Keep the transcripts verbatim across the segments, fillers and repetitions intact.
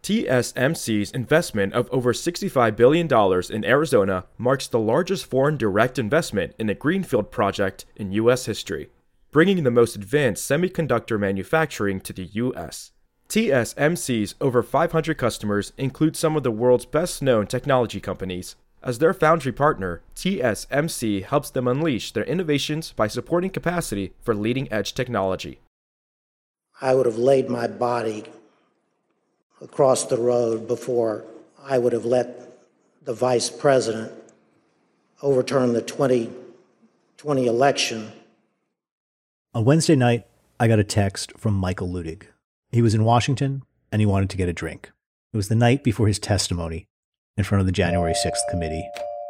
T S M C's investment of over sixty-five billion dollars in Arizona marks the largest foreign direct investment in a greenfield project in U S history, bringing the most advanced semiconductor manufacturing to the U S. T S M C's over five hundred customers include some of the world's best-known technology companies. As their foundry partner, T S M C helps them unleash their innovations by supporting capacity for leading-edge technology. I would have laid my body across the road before I would have let the vice president overturn the twenty twenty election. On Wednesday night, I got a text from Michael Luttig. He was in Washington, and he wanted to get a drink. It was the night before his testimony in front of the January sixth committee.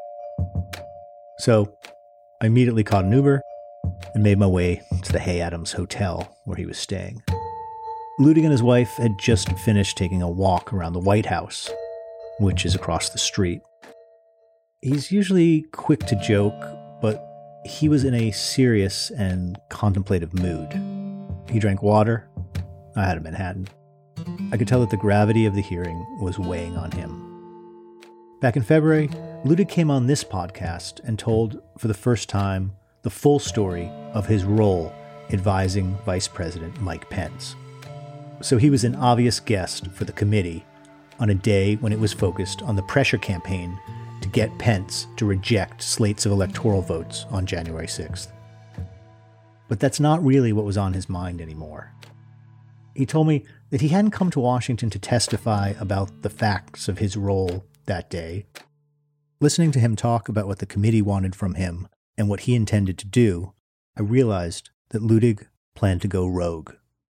So I immediately caught an Uber and made my way to the Hay Adams Hotel where he was staying. Luttig and his wife had just finished taking a walk around the White House, which is across the street. He's usually quick to joke, but he was in a serious and contemplative mood. He drank water. I had a Manhattan. I could tell that the gravity of the hearing was weighing on him. Back in February, Luttig came on this podcast and told, for the first time, the full story of his role advising Vice President Mike Pence. So he was an obvious guest for the committee on a day when it was focused on the pressure campaign to get Pence to reject slates of electoral votes on January sixth. But that's not really what was on his mind anymore. He told me that he hadn't come to Washington to testify about the facts of his role that day. Listening to him talk about what the committee wanted from him and what he intended to do, I realized that Luttig planned to go rogue.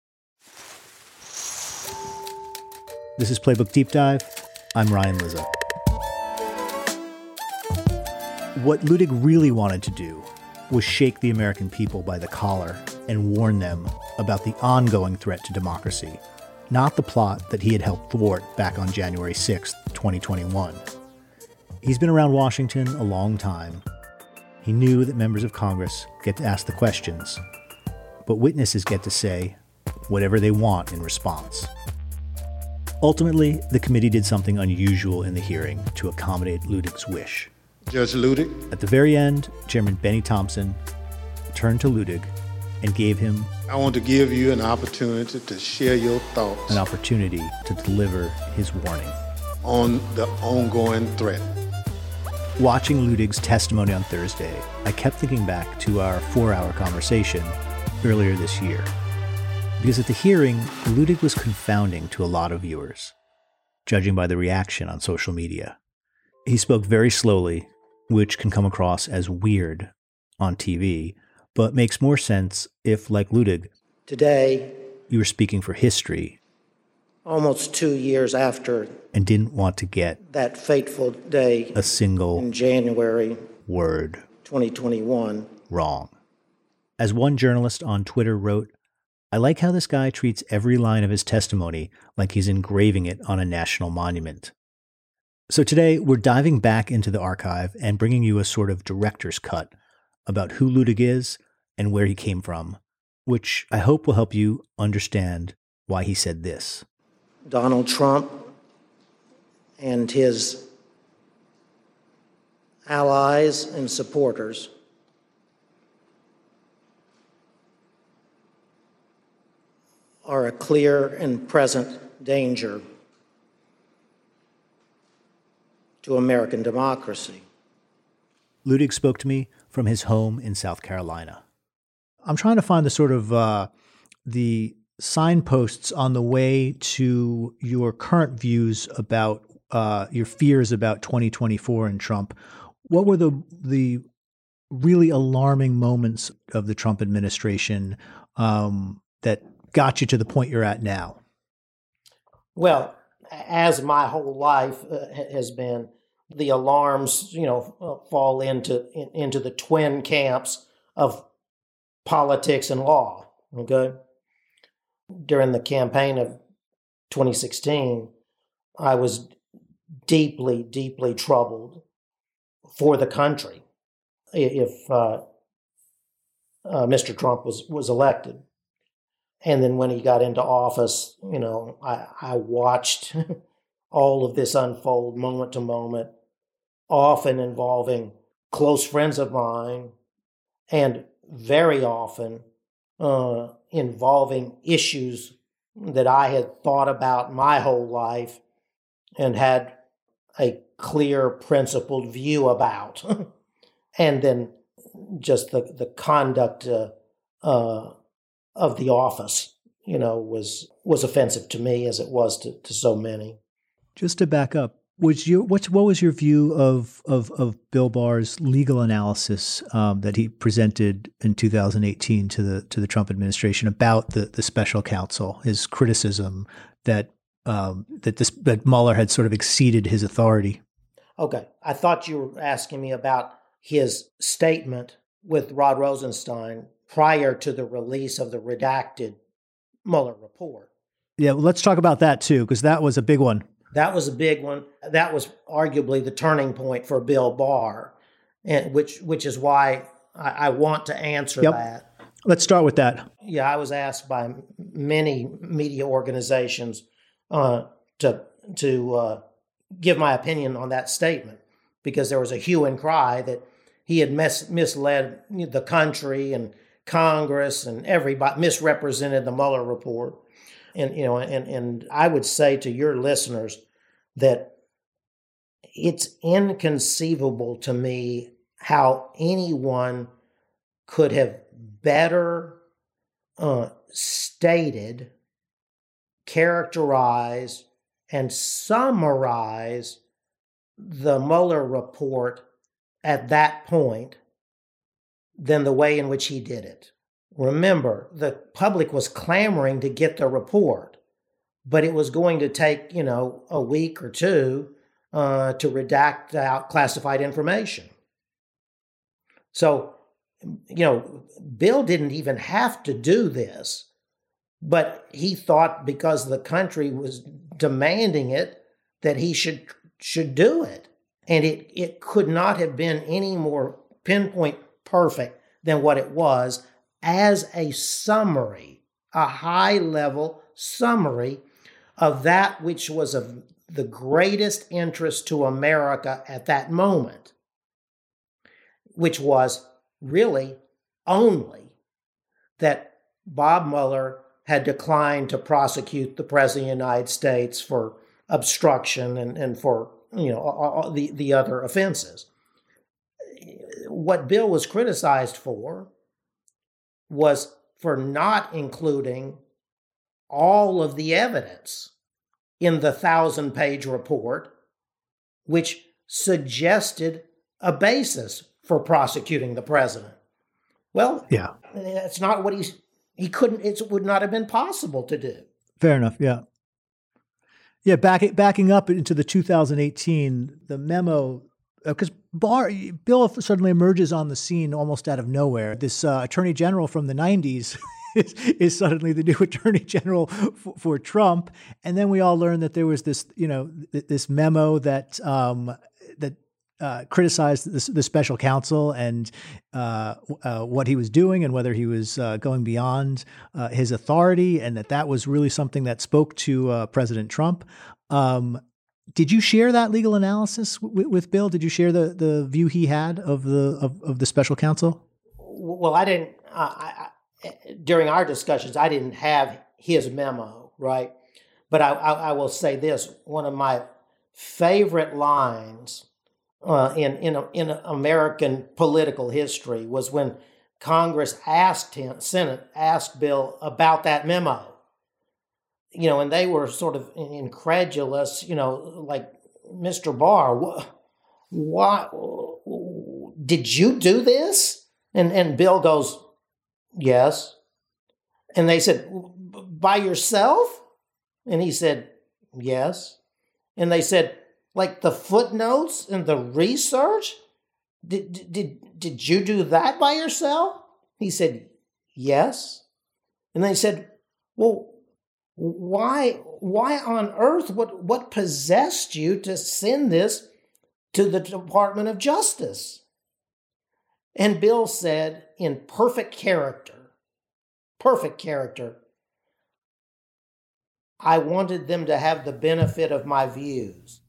This is Playbook Deep Dive. I'm Ryan Lizza. What Luttig really wanted to do was shake the American people by the collar and warn them about the ongoing threat to democracy, not the plot that he had helped thwart back on January sixth, twenty twenty-one. He's been around Washington a long time. He knew that members of Congress get to ask the questions, but witnesses get to say whatever they want in response. Ultimately, the committee did something unusual in the hearing to accommodate Luttig's wish. Judge Luttig. At the very end, Chairman Benny Thompson turned to Luttig and gave him I want to give you an opportunity to share your thoughts. An opportunity to deliver his warning on the ongoing threat. Watching Luttig's testimony on Thursday, I kept thinking back to our four-hour conversation earlier this year. Because at the hearing, Luttig was confounding to a lot of viewers, judging by the reaction on social media. He spoke very slowly, which can come across as weird on T V, but makes more sense if, like Luttig, today, you were speaking for history, almost two years after, and didn't want to get that fateful day, a single in January word twenty twenty-one wrong. As one journalist on Twitter wrote, I like how this guy treats every line of his testimony like he's engraving it on a national monument. So today, we're diving back into the archive and bringing you a sort of director's cut about who Luttig is and where he came from, which I hope will help you understand why he said this. Donald Trump and his allies and supporters are a clear and present danger to American democracy. Luttig spoke to me from his home in South Carolina. I'm trying to find the sort of uh, the signposts on the way to your current views about uh, your fears about twenty twenty-four and Trump. What were the the really alarming moments of the Trump administration um, that got you to the point you're at now? Well, as my whole life uh, has been, the alarms, you know, fall into in, into the twin camps of politics and law. Okay, during the campaign of twenty sixteen, I was deeply, deeply troubled for the country if uh, uh, Mister Trump was was elected. And then when he got into office, you know, I, I watched all of this unfold moment to moment, often involving close friends of mine, and very often uh, involving issues that I had thought about my whole life and had a clear, principled view about. And then just the, the conduct uh, uh, of the office, you know, was was offensive to me as it was to, to so many. Just to back up, was your what's what was your view of of, of Bill Barr's legal analysis um, that he presented in two thousand eighteen to the to the Trump administration about the the special counsel, his criticism that um, that this that Mueller had sort of exceeded his authority? Okay, I thought you were asking me about his statement with Rod Rosenstein prior to the release of the redacted Mueller report. Yeah, well, let's talk about that too, because that was a big one. That was a big one. That was arguably the turning point for Bill Barr, and which which is why I, I want to answer yep. that. Let's start with that. Yeah, I was asked by many media organizations uh, to to uh, give my opinion on that statement, because there was a hue and cry that he had mis- misled the country and Congress and everybody, misrepresented the Mueller report. And, you know, and, and I would say to your listeners that it's inconceivable to me how anyone could have better uh, stated, characterized, and summarize the Mueller report at that point than the way in which he did it. Remember, the public was clamoring to get the report, but it was going to take, you know, a week or two uh, to redact out classified information. So, you know, Bill didn't even have to do this, but he thought because the country was demanding it that he should should do it. And it, it could not have been any more pinpoint perfect than what it was as a summary, a high-level summary of that which was of the greatest interest to America at that moment, which was really only that Bob Mueller had declined to prosecute the President of the United States for obstruction and, and for, you know, all the, the other offenses. What Bill was criticized for was for not including all of the evidence in the thousand-page report, which suggested a basis for prosecuting the president. Well, yeah, that's not what he's, he couldn't, it would not have been possible to do. Fair enough, yeah. Yeah, back, backing up into the two thousand eighteen, the memo, because uh, Barr, Bill suddenly emerges on the scene almost out of nowhere. This uh, attorney general from the nineties is, is suddenly the new attorney general for, for Trump. And then we all learned that there was this, you know, th- this memo that um, that uh, criticized the, the special counsel and uh, uh, what he was doing and whether he was uh, going beyond uh, his authority, and that that was really something that spoke to uh, President Trump. Um, Did you share that legal analysis w- with Bill? Did you share the, the view he had of the of, of the special counsel? Well, I didn't. Uh, I, I, during our discussions, I didn't have his memo, right? But I, I, I will say this: one of my favorite lines uh, in in in American political history was when Congress asked him, Senate asked Bill about that memo. You know, and they were sort of incredulous, you know, like, Mister Barr, wh- why, did you do this? And and Bill goes, yes. And they said, by yourself? And he said, yes. And they said, like the footnotes and the research? Did, did, did you do that by yourself? He said, yes. And they said, well, Why, why on earth, what, what possessed you to send this to the Department of Justice? And Bill said, in perfect character, perfect character, I wanted them to have the benefit of my views.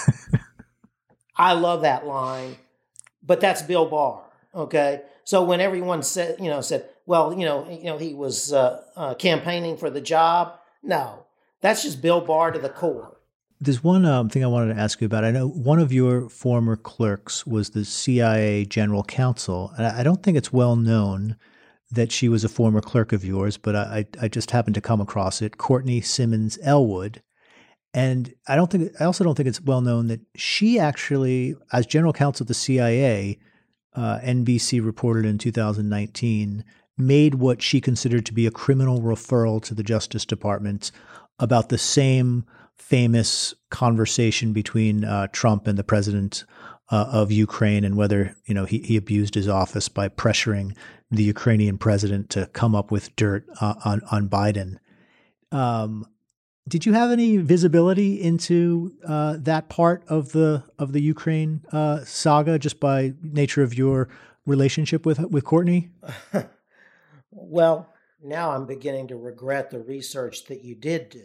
I love that line, but that's Bill Barr. Okay, so when everyone said, you know, said, well, you know, you know, he was uh, uh, campaigning for the job. No, that's just Bill Barr to the core. There's one um, thing I wanted to ask you about. I know one of your former clerks was the C I A general counsel. And I don't think it's well known that she was a former clerk of yours, but I, I just happened to come across it, Courtney Simmons Elwood. And I don't think, I also don't think it's well known that she actually, as general counsel of the C I A, uh, N B C reported in two thousand nineteen, made what she considered to be a criminal referral to the Justice Department about the same famous conversation between uh, Trump and the president uh, of Ukraine, and whether, you know, he, he abused his office by pressuring the Ukrainian president to come up with dirt uh, on on Biden. Um, did you have any visibility into uh, that part of the of the Ukraine uh, saga, just by nature of your relationship with with Courtney? Well, now I'm beginning to regret the research that you did do.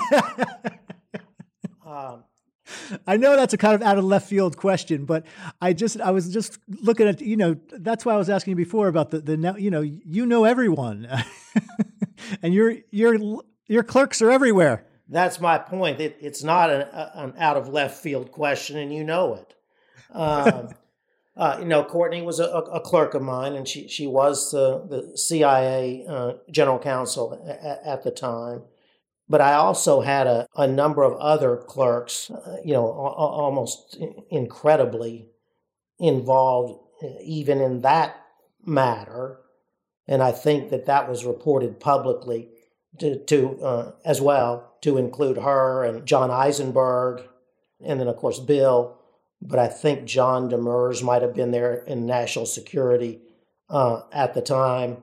um, I know that's a kind of out of left field question, but I just I was just looking at, you know, that's why I was asking you before about the the you know you know everyone, and your your your clerks are everywhere. That's my point. It, it's not an, an out of left field question, and you know it. Um, uh, you know, Courtney was a, a clerk of mine, and she she was uh, the C I A uh, general counsel at, at the time. But I also had a, a number of other clerks, uh, you know, a, almost incredibly involved even in that matter. And I think that that was reported publicly to, to uh, as well, to include her and John Eisenberg, and then, of course, Bill. But I think John Demers might have been there in national security uh, at the time.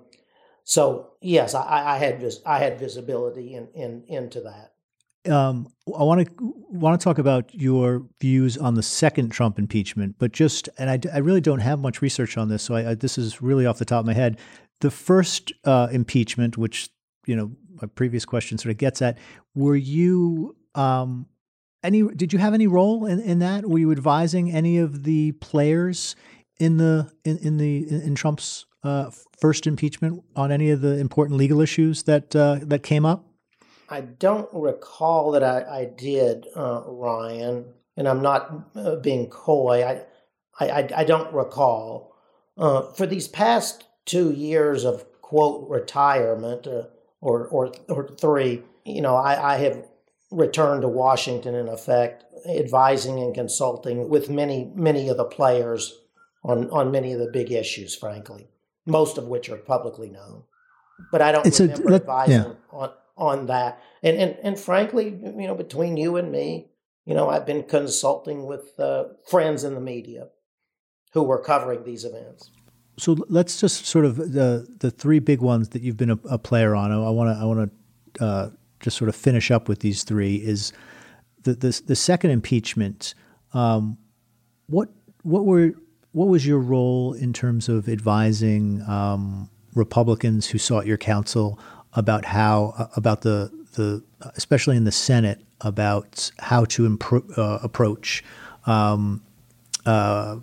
So yes, I, I had vis- I had visibility in, in into that. Um, I want to want to talk about your views on the second Trump impeachment, but just and I, I really don't have much research on this, so I, I, this is really off the top of my head. The first uh, impeachment, which you know my previous question sort of gets at, were you um, any? Did you have any role in, in that? Were you advising any of the players in the in, in the in, in Trump's Uh, first impeachment on any of the important legal issues that uh, that came up? I don't recall that I, I did, uh, Ryan, and I'm not uh, being coy. I, I, I don't recall. Uh, for these past two years of quote retirement, uh, or or or three, you know, I, I have returned to Washington in effect, advising and consulting with many many of the players on on many of the big issues, frankly. Most of which are publicly known, but I don't it's remember a, that, advising yeah. on, on that. And, and and frankly, you know, between you and me, you know, I've been consulting with uh, friends in the media who were covering these events. So let's just sort of the the three big ones that you've been a, a player on. I want to I want to uh, just sort of finish up with these three. Is the the, the second impeachment? Um, what what were What was your role in terms of advising um, Republicans who sought your counsel about how, uh, about the, the, especially in the Senate, about how to impro- uh, approach um, uh,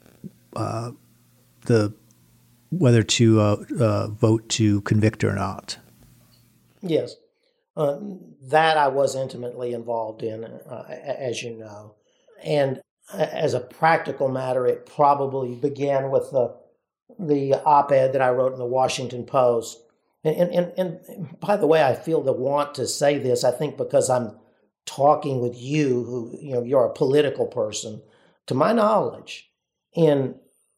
uh, the, whether to uh, uh, vote to convict or not? Yes. Uh, that I was intimately involved in, uh, as you know. And as a practical matter, it probably began with the the op-ed that I wrote in the Washington Post. And, and, and by the way, I feel the want to say this, I think because I'm talking with you, who, you know, you're a political person. To my knowledge, in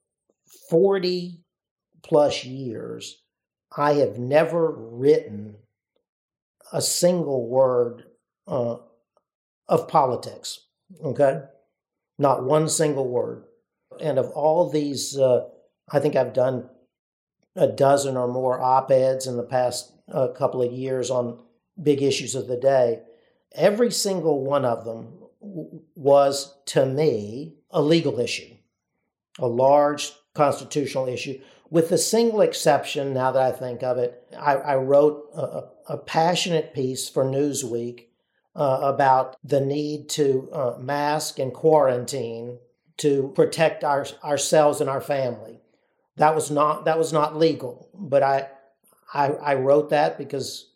forty plus years, I have never written a single word uh, of politics, okay? Not one single word. And of all these, uh, I think I've done a dozen or more op-eds in the past uh, couple of years on big issues of the day. Every single one of them w- was, to me, a legal issue, a large constitutional issue, With the single exception, now that I think of it, I, I wrote a, a passionate piece for Newsweek uh, about the need to uh, mask and quarantine to protect our, ourselves and our family. That was not that was not legal, but I, I I wrote that because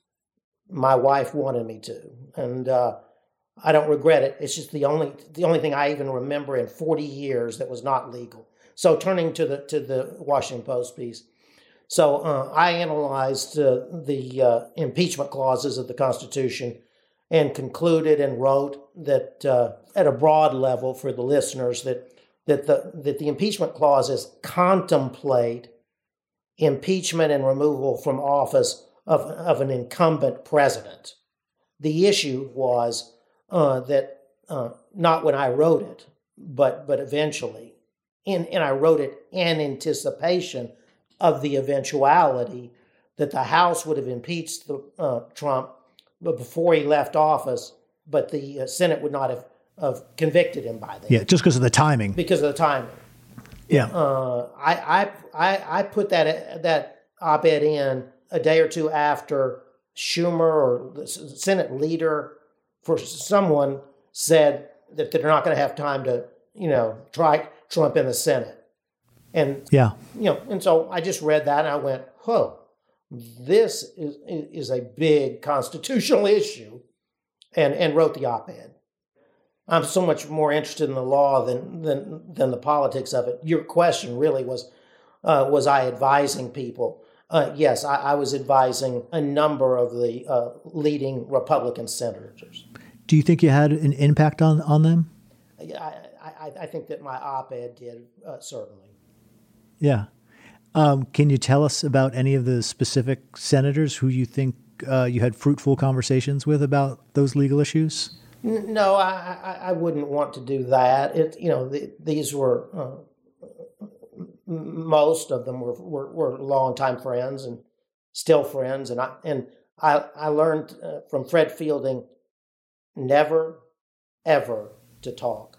my wife wanted me to, and uh, I don't regret it. It's just the only the only thing I even remember in forty years that was not legal. So turning to the to the Washington Post piece, so uh, I analyzed uh, the uh, impeachment clauses of the Constitution and concluded and wrote that uh, at a broad level for the listeners that that the that the impeachment clauses contemplate impeachment and removal from office of of an incumbent president. The issue was uh, that uh, not when I wrote it, but but eventually. In, and I wrote it in anticipation of the eventuality that the House would have impeached the, uh, Trump before he left office, but the uh, Senate would not have, have convicted him by then. Yeah, just because of the timing. Because of the timing. Yeah. Uh, I, I I I put that that op-ed in a day or two after Schumer or the Senate leader for someone said that they're not going to have time to, you know, try Trump in the Senate. And, yeah, you know, and so I just read that and I went, oh, this is is a big constitutional issue, and, and wrote the op-ed. I'm so much more interested in the law than than, than the politics of it. Your question really was, uh, was I advising people? Uh, yes, I, I was advising a number of the uh, leading Republican senators. Do you think you had an impact on, on them? I, I, I think that my op-ed did, uh, certainly. Yeah. Um, can you tell us about any of the specific senators who you think uh, you had fruitful conversations with about those legal issues? No, I, I, I wouldn't want to do that. It, you know, the, these were, uh, most of them were, were, were longtime friends and still friends. And I, and I, I learned uh, from Fred Fielding, never, ever to talk.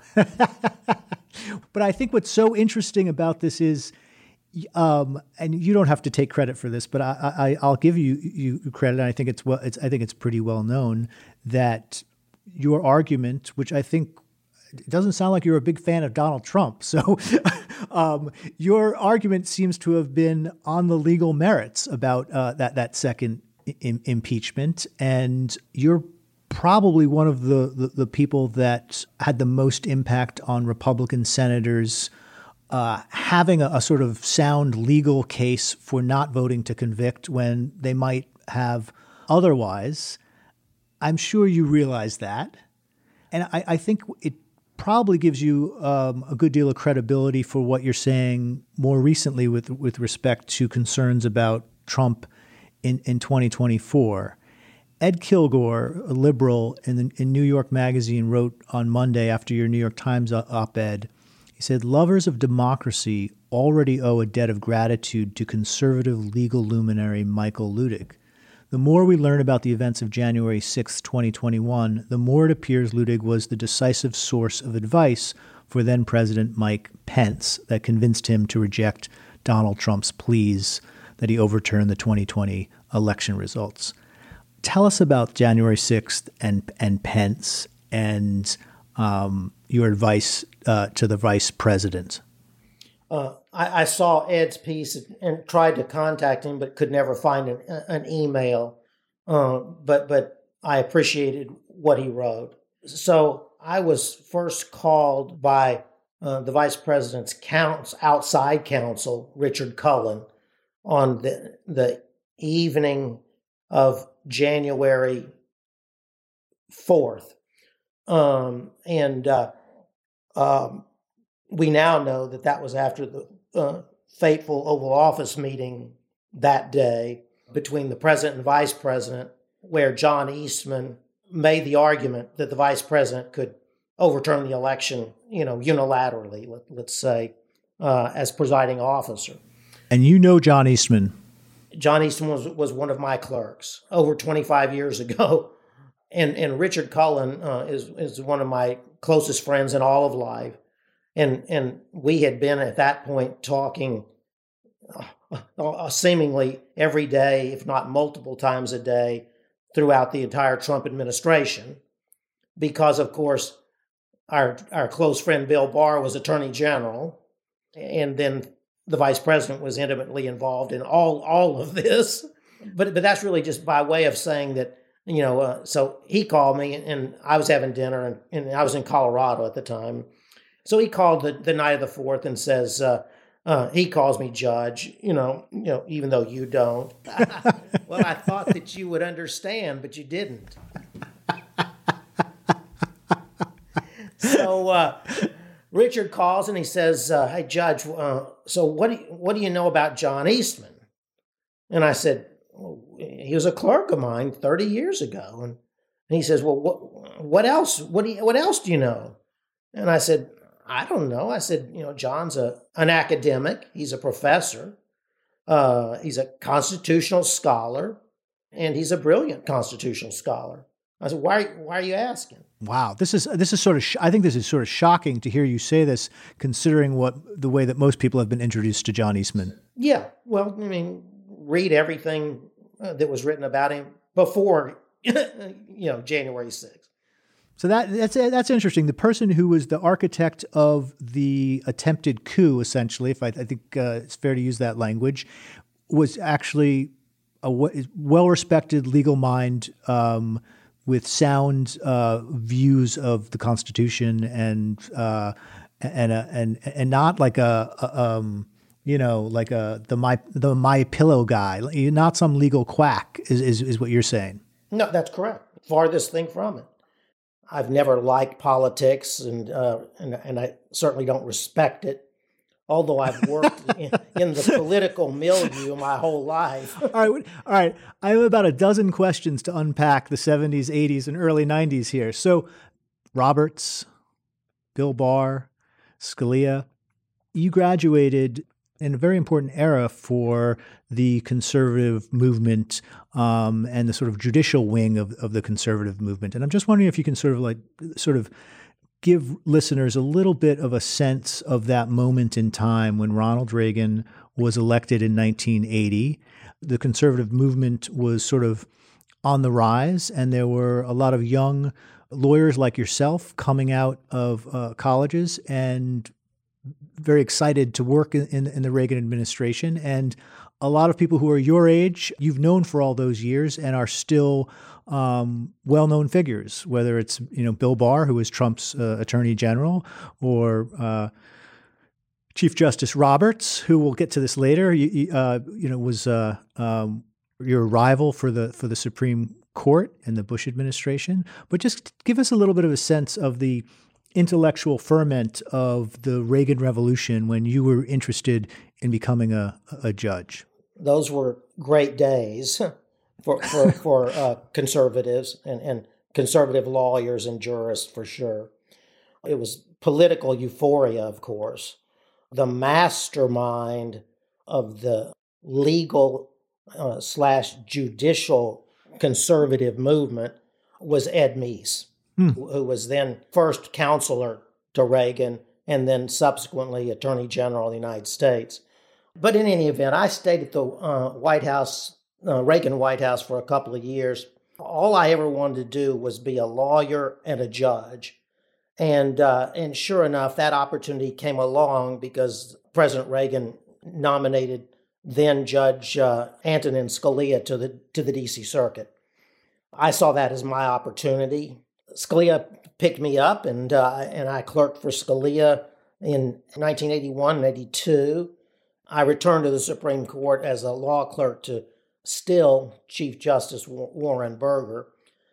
But I think what's so interesting about this is, um, and you don't have to take credit for this, but I, I, I'll give you, you credit. And I think it's well, it's, I think it's pretty well known that your argument, which I think it doesn't sound like you're a big fan of Donald Trump. So um, your argument seems to have been on the legal merits about uh, that, that second I- impeachment. And you're probably one of the, the, the people that had the most impact on Republican senators uh, having a, a sort of sound legal case for not voting to convict when they might have otherwise. I'm sure you realize that. And I, I think it probably gives you um, a good deal of credibility for what you're saying more recently with, with respect to concerns about Trump in, in twenty twenty-four. Ed Kilgore, a liberal in, the, in New York Magazine, wrote on Monday after your New York Times op-ed, he said, lovers of democracy already owe a debt of gratitude to conservative legal luminary Michael Luttig. The more we learn about the events of January sixth, twenty twenty-one, the more it appears Luttig was the decisive source of advice for then-President Mike Pence that convinced him to reject Donald Trump's pleas that he overturn the twenty twenty election results. Tell us about January sixth and and Pence and um, your advice uh, to the vice president. Uh, I, I saw Ed's piece and, and tried to contact him, but could never find an, an email. Uh, but but I appreciated what he wrote. So I was first called by uh, the vice president's counsel, outside counsel, Richard Cullen, on the the evening of January fourth. Um, and uh, um, we now know that that was after the uh, fateful Oval Office meeting that day between the president and vice president, where John Eastman made the argument that the vice president could overturn the election, you know, unilaterally, let, let's say, uh, as presiding officer. And you know John Eastman. John Eastman was, was one of my clerks over twenty-five years ago. And and Richard Cullen uh, is, is one of my closest friends in all of life. And and we had been at that point talking uh, seemingly every day, if not multiple times a day, throughout the entire Trump administration, because, of course, our our close friend Bill Barr was Attorney General, and then the Vice President was intimately involved in all all of this. But but that's really just by way of saying that, you know, uh, so he called me, and I was having dinner, and, and I was in Colorado at the time. So he called the, the night of the fourth and says, uh, uh, he calls me Judge, you know, you know, even though you don't. Well, I thought that you would understand, but you didn't. So uh, Richard calls and he says, uh, "Hey, Judge, uh, so what do you, what do you know about John Eastman?" And I said, well, "He was a clerk of mine thirty years ago." And, and he says, "Well, what what else? What do you, what else do you know?" And I said, "I don't know." I said, "You know, John's a an academic. He's a professor. Uh, he's a constitutional scholar, and he's a brilliant constitutional scholar." I said, "Why? Why are you asking?" Wow, this is this is sort of sh- I think this is sort of shocking to hear you say this, considering what the way that most people have been introduced to John Eastman. Yeah, well, I mean, read everything uh, that was written about him before, you know, January sixth. So that that's that's interesting. The person who was the architect of the attempted coup, essentially, if I, I think uh, it's fair to use that language, was actually a w- well-respected legal mind um, with sound uh, views of the Constitution, and uh, and uh, and and not like a, a um, you know like a the my the my pillow guy, not some legal quack. Is is, is what you're saying? No, that's correct. Farthest thing from it. I've never liked politics, and uh, and and I certainly don't respect it. Although I've worked in, in the political milieu my whole life. All right, all right. I have about a dozen questions to unpack the seventies, eighties, and early nineties here. So, Roberts, Bill Barr, Scalia, you graduated in a very important era for the conservative movement um, and the sort of judicial wing of, of the conservative movement. And I'm just wondering if you can sort of like sort of give listeners a little bit of a sense of that moment in time when Ronald Reagan was elected in nineteen eighty. The conservative movement was sort of on the rise, and there were a lot of young lawyers like yourself coming out of uh, colleges and very excited to work in, in, in the Reagan administration. And a lot of people who are your age, you've known for all those years and are still um, well-known figures, whether it's, you know, Bill Barr, who was Trump's uh, attorney general, or uh, Chief Justice Roberts, who we'll get to this later, you, uh, you know, was uh, um, your rival for the for the Supreme Court in the Bush administration. But just give us a little bit of a sense of the intellectual ferment of the Reagan Revolution when you were interested in becoming a, a judge. Those were great days for for, for uh, conservatives and, and conservative lawyers and jurists, for sure. It was political euphoria, of course. The mastermind of the legal uh, slash judicial conservative movement was Ed Meese, hmm. who was then first counselor to Reagan and then subsequently Attorney General of the United States. But in any event, I stayed at the uh, White House, uh, Reagan White House, for a couple of years. All I ever wanted to do was be a lawyer and a judge. And uh, and sure enough, that opportunity came along because President Reagan nominated then Judge uh, Antonin Scalia to the to the D C Circuit. I saw that as my opportunity. Scalia picked me up, and uh, and I clerked for Scalia in nineteen eighty-one and eighty-two. I returned to the Supreme Court as a law clerk to still Chief Justice Warren Burger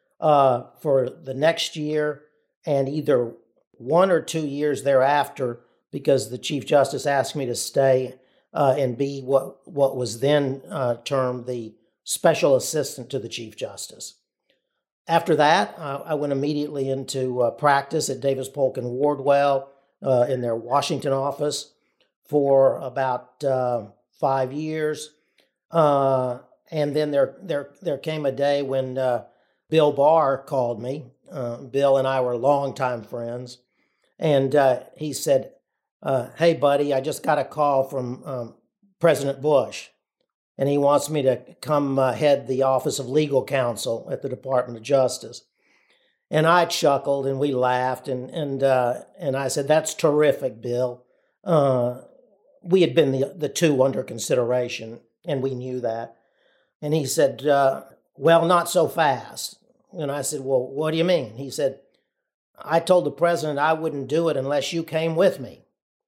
uh, for the next year, and either one or two years thereafter, because the Chief Justice asked me to stay uh, and be what, what was then uh, termed the Special Assistant to the Chief Justice. After that, uh, I went immediately into uh, practice at Davis Polk and Wardwell uh, in their Washington office for about uh, five years. Uh, and then there, there, there came a day when uh, Bill Barr called me. Uh, Bill and I were longtime friends. And uh, he said, uh, "Hey, buddy, I just got a call from um, President Bush, and he wants me to come uh, head the Office of Legal Counsel at the Department of Justice. And I chuckled, and we laughed, and and uh, and I said, "That's terrific, Bill." Uh, we had been the the two under consideration, and we knew that. And he said, uh, "Well, not so fast." And I said, "Well, what do you mean?" He said, "I told the president I wouldn't do it unless you came with me."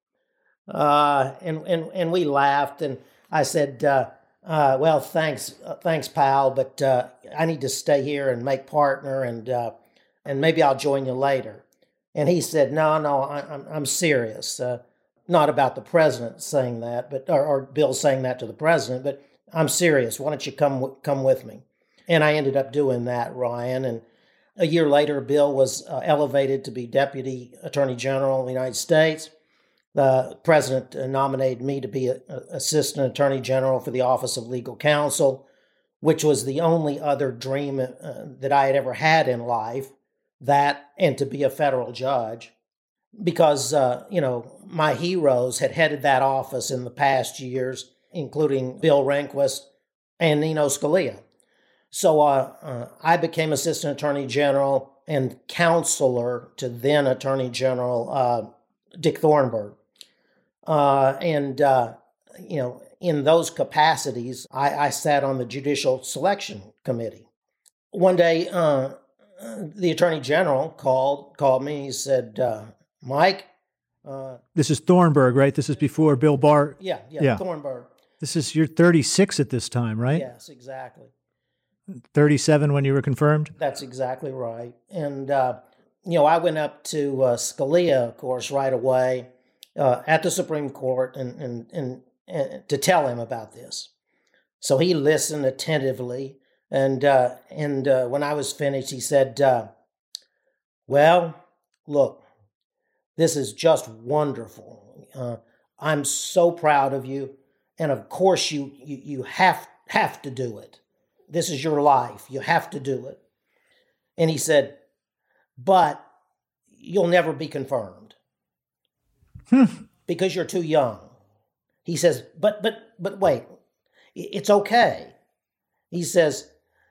Uh, and, and, and we laughed, and I said, uh, uh, well, thanks, uh, thanks, pal, but uh, I need to stay here and make partner, and uh, and maybe I'll join you later. And he said, no, no, I, I'm, I'm serious. Uh, not about the president saying that, but or, or Bill saying that to the president, but I'm serious. Why don't you come come with me? And I ended up doing that, Ryan, and a year later, Bill was uh, elevated to be Deputy Attorney General of the United States. The president nominated me to be a, a Assistant Attorney General for the Office of Legal Counsel, which was the only other dream uh, that I had ever had in life, that and to be a federal judge. Because, uh, you know, my heroes had headed that office in the past years, including Bill Rehnquist and Nino Scalia. So uh, uh, I became Assistant Attorney General and counselor to then Attorney General uh, Dick Thornburgh. Uh, and, uh, you know, in those capacities, I, I sat on the Judicial Selection Committee. One day, uh, the Attorney General called called me. He said, uh, Mike. Uh, this is Thornburgh, right? This is before Bill Barr. Yeah, yeah, yeah, Thornburgh. This is, you're thirty-six at this time, right? Yes, exactly. thirty-seven when you were confirmed? That's exactly right. And, uh, you know, I went up to uh, Scalia, of course, right away. Uh, at the Supreme Court and, and, and, and to tell him about this. So he listened attentively, and uh, and uh, when I was finished, he said, uh, well, look, this is just wonderful. Uh, I'm so proud of you, and of course you, you, you have, have to do it. This is your life. You have to do it. And he said, but you'll never be confirmed. Because you're too young. He says, but, but, but wait, it's okay. He says,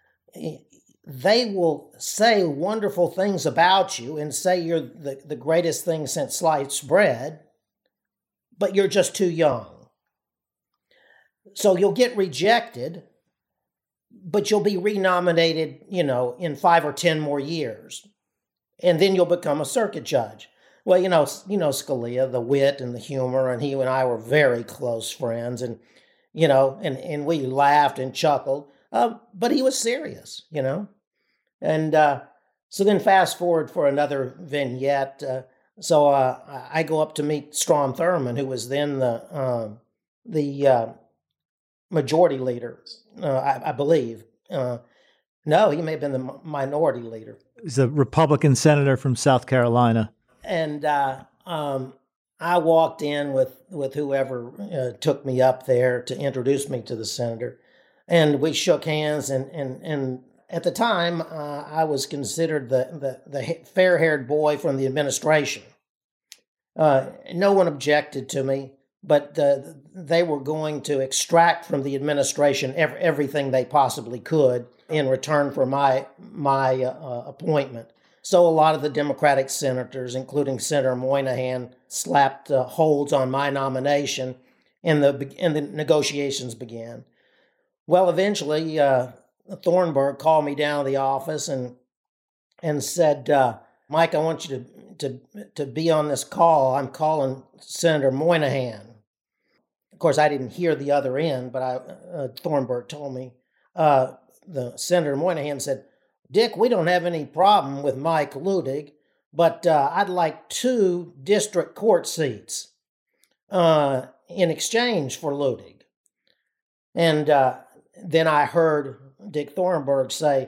they will say wonderful things about you and say you're the, the greatest thing since sliced bread, but you're just too young. So you'll get rejected, but you'll be renominated, you know, in five or ten more years. And then you'll become a circuit judge. Well, you know, you know Scalia, the wit and the humor, and he and I were very close friends, and you know, and, and we laughed and chuckled, uh, but he was serious, you know, and uh, so then fast forward for another vignette. Uh, so uh, I go up to meet Strom Thurmond, who was then the uh, the uh, majority leader, uh, I, I believe. Uh, no, he may have been the minority leader. He's a Republican senator from South Carolina. And uh, um, I walked in with, with whoever uh, took me up there to introduce me to the senator. And we shook hands. And, and, and at the time, uh, I was considered the, the, the fair-haired boy from the administration. Uh, no one objected to me, but uh, they were going to extract from the administration every, everything they possibly could in return for my, my uh, appointment. So a lot of the Democratic senators, including Senator Moynihan, slapped uh, holds on my nomination, and the and the negotiations began. Well, eventually, uh, Thornburgh called me down to the office and and said, uh, "Mike, I want you to to to be on this call. I'm calling Senator Moynihan." Of course, I didn't hear the other end, but I uh, Thornburgh told me. Uh, the Senator Moynihan said, Dick, we don't have any problem with Mike Ludig, but uh, I'd like two district court seats uh, in exchange for Ludig. And uh, then I heard Dick Thornburgh say,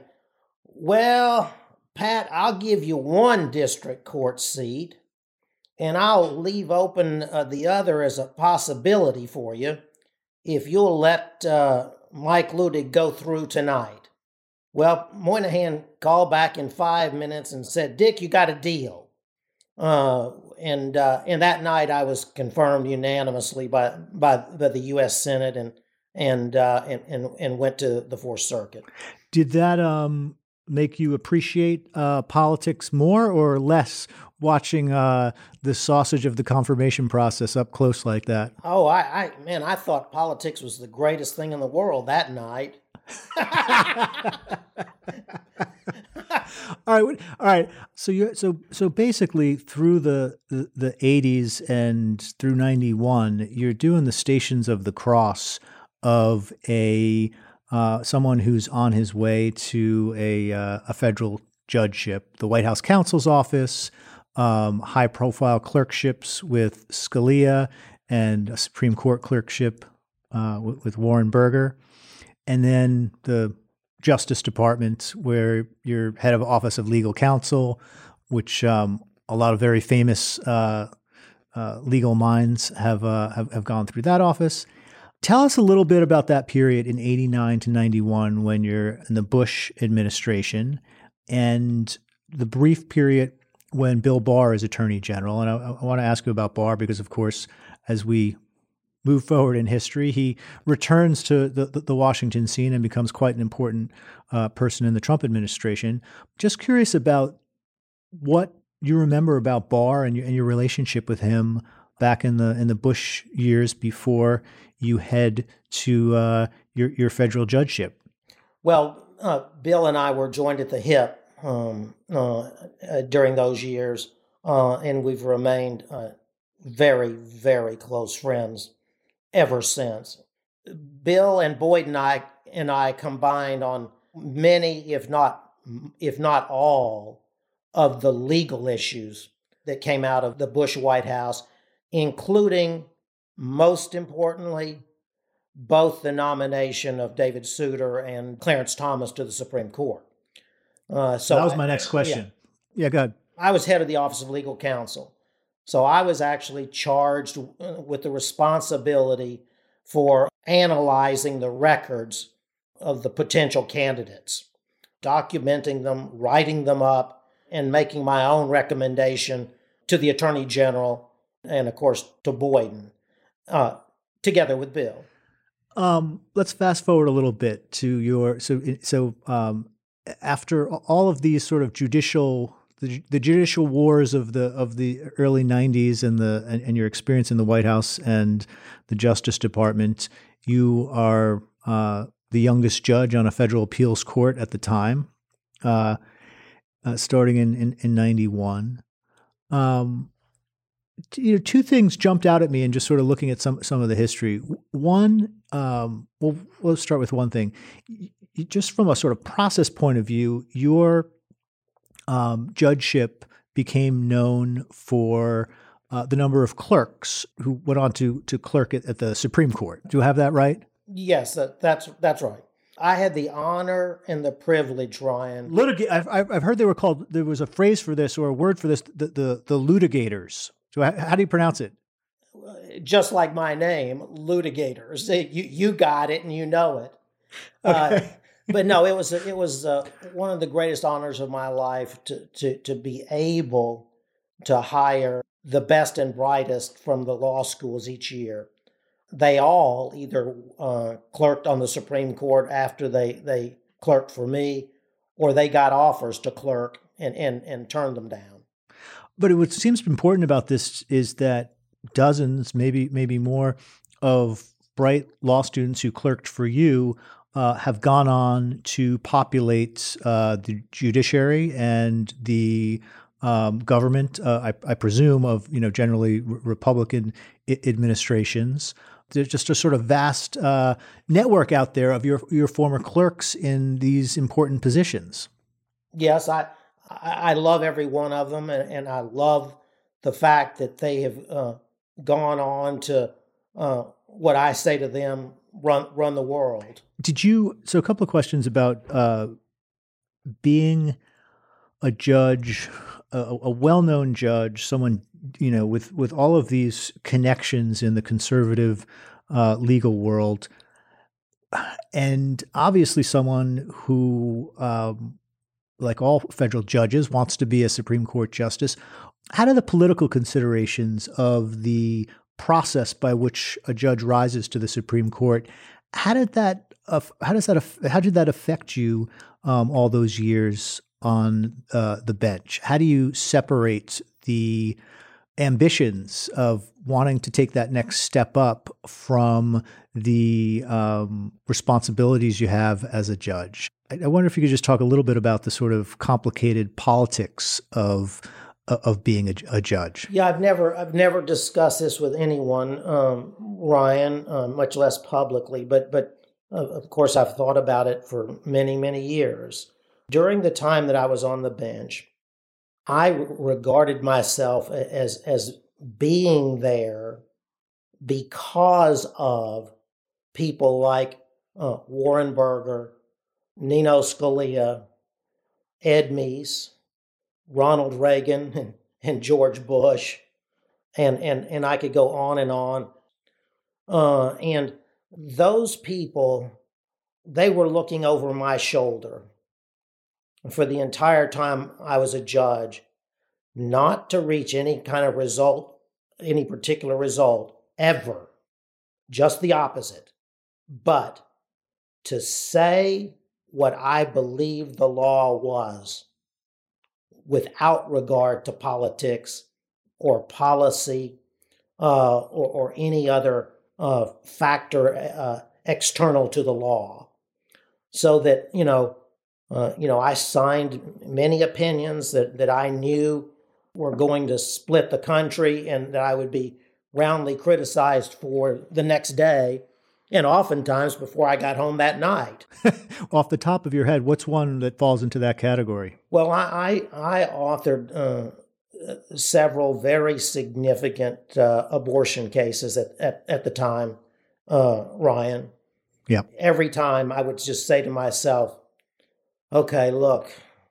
well, Pat, I'll give you one district court seat, and I'll leave open uh, the other as a possibility for you if you'll let uh, Mike Ludig go through tonight. Well, Moynihan called back in five minutes and said, Dick, you got a deal. Uh, and uh, and that night I was confirmed unanimously by by, by the U S Senate and and, uh, and and and went to the Fourth Circuit. Did that um, make you appreciate uh, politics more or less, watching uh, the sausage of the confirmation process up close like that? Oh, I, I man, I thought politics was the greatest thing in the world that night. all right, all right. So you so so basically through the, the the eighties and through ninety-one, you're doing the Stations of the Cross of a uh, someone who's on his way to a uh, a federal judgeship, the White House counsel's office, um, high profile clerkships with Scalia, and a Supreme Court clerkship uh, with, with Warren Burger, and then the Justice Department, where you're head of Office of Legal Counsel, which um, a lot of very famous uh, uh, legal minds have, uh, have have gone through that office. Tell us a little bit about that period in eighty-nine to ninety-one when you're in the Bush administration, and the brief period when Bill Barr is Attorney General. And I, I want to ask you about Barr because, of course, as we move forward in history, he returns to the, the, the Washington scene and becomes quite an important uh, person in the Trump administration. Just curious about what you remember about Barr and your, and your relationship with him back in the in the Bush years before you head to uh, your your federal judgeship. Well, uh, Bill and I were joined at the hip um, uh, uh, during those years, uh, and we've remained uh, very, very close friends ever since. Bill and Boyd and I and I combined on many, if not if not all, of the legal issues that came out of the Bush White House, including, most importantly, both the nomination of David Souter and Clarence Thomas to the Supreme Court. Uh, so that was my next question. Yeah, yeah, go ahead. I was head of the Office of Legal Counsel. So I was actually charged with the responsibility for analyzing the records of the potential candidates, documenting them, writing them up, and making my own recommendation to the Attorney General and, of course, to Boyden, uh, together with Bill. Um, let's fast forward a little bit to your so so um, after all of these sort of judicial. The, the judicial wars of the of the early nineties and the and, and your experience in the White House and the Justice Department, you are uh, the youngest judge on a federal appeals court at the time, uh, uh, starting in in, in ninety-one. Um, you know, two things jumped out at me, and just sort of looking at some some of the history. One, um, well, let's start with one thing. Just from a sort of process point of view, your Um, judgeship became known for uh, the number of clerks who went on to to clerk at, at the Supreme Court. Do I have that right? Yes, that, that's that's right. I had the honor and the privilege, Ryan. Litig- I've, I've heard they were called, there was a phrase for this or a word for this, the the, the litigators. So how, how do you pronounce it? Just like my name, litigators. You you got it and you know it. Okay. Uh, But no, it was it was uh, one of the greatest honors of my life to, to to be able to hire the best and brightest from the law schools each year. They all either uh, clerked on the Supreme Court after they, they clerked for me, or they got offers to clerk and, and, and turned them down. But what seems important about this is that dozens, maybe maybe more, of bright law students who clerked for you Uh, have gone on to populate uh, the judiciary and the um, government. Uh, I, I presume of you know generally re- Republican I- administrations. There's just a sort of vast uh, network out there of your your former clerks in these important positions. Yes, I I, I love every one of them, and, and I love the fact that they have uh, gone on to uh, what I say to them: run run the world. Did you, so a couple of questions about uh, being a judge, a, a well-known judge, someone, you know, with, with all of these connections in the conservative uh, legal world, and obviously someone who, um, like all federal judges, wants to be a Supreme Court justice. How do the political considerations of the process by which a judge rises to the Supreme Court, how did that, uh, how does that, how did that affect you um, all those years on uh, the bench? How do you separate the ambitions of wanting to take that next step up from the um, responsibilities you have as a judge? I, I wonder if you could just talk a little bit about the sort of complicated politics of of being a, a judge. Yeah, I've never I've never discussed this with anyone, um, Ryan, uh, much less publicly. But but uh, of course, I've thought about it for many many years. During the time that I was on the bench, I regarded myself as as being there because of people like uh, Warren Burger, Nino Scalia, Ed Meese, Ronald Reagan, and, and George Bush, and, and, and I could go on and on. Uh, and those people, they were looking over my shoulder for the entire time I was a judge, not to reach any kind of result, any particular result, ever. Just the opposite. But to say what I believed the law was, without regard to politics or policy uh, or, or any other uh, factor uh, external to the law. So that, you know, uh, you know, I signed many opinions that, that I knew were going to split the country and that I would be roundly criticized for the next day. And oftentimes before I got home that night. Off the top of your head, what's one that falls into that category? Well, I I, I authored uh, several very significant uh, abortion cases at, at, at the time, uh, Ryan. Yeah. Every time I would just say to myself, okay, look,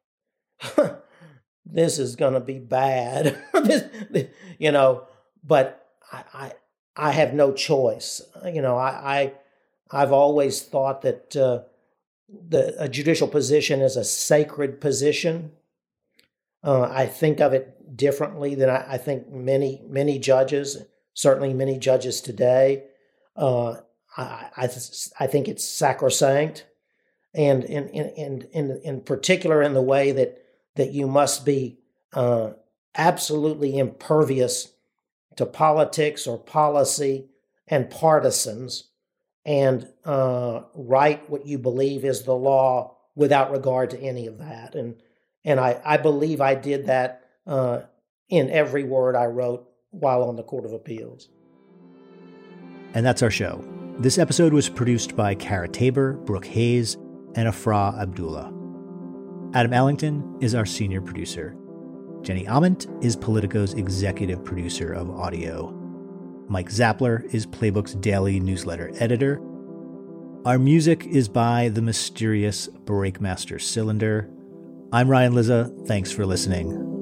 this is going to be bad, this, you know, but I, I I have no choice. You know, I, I I've always thought that uh, the a judicial position is a sacred position. Uh, I think of it differently than I, I think many many judges, certainly many judges today. Uh, I I, I think it's sacrosanct, and in in in in particular in the way that that you must be uh, absolutely impervious to politics or policy and partisans, and uh, write what you believe is the law without regard to any of that. And and I, I believe I did that uh, in every word I wrote while on the Court of Appeals. And that's our show. This episode was produced by Kara Tabor, Brooke Hayes, and Afra Abdullah. Adam Ellington is our senior producer. Jenny Ament is Politico's executive producer of audio. Mike Zappler is Playbook's daily newsletter editor. Our music is by the mysterious Breakmaster Cylinder. I'm Ryan Lizza. Thanks for listening.